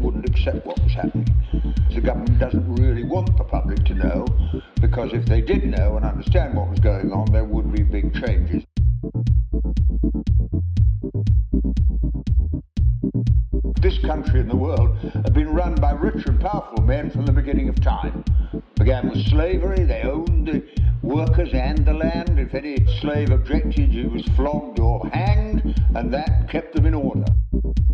wouldn't accept what was happening. The government doesn't really want the public to know, because if they did know and understand what was going on, there would be big changes. This country and the world have been run by rich and powerful men from the beginning of time. Began with slavery, they owned the workers and the land. If any slave objected, he was flogged or hanged, and that kept them in order.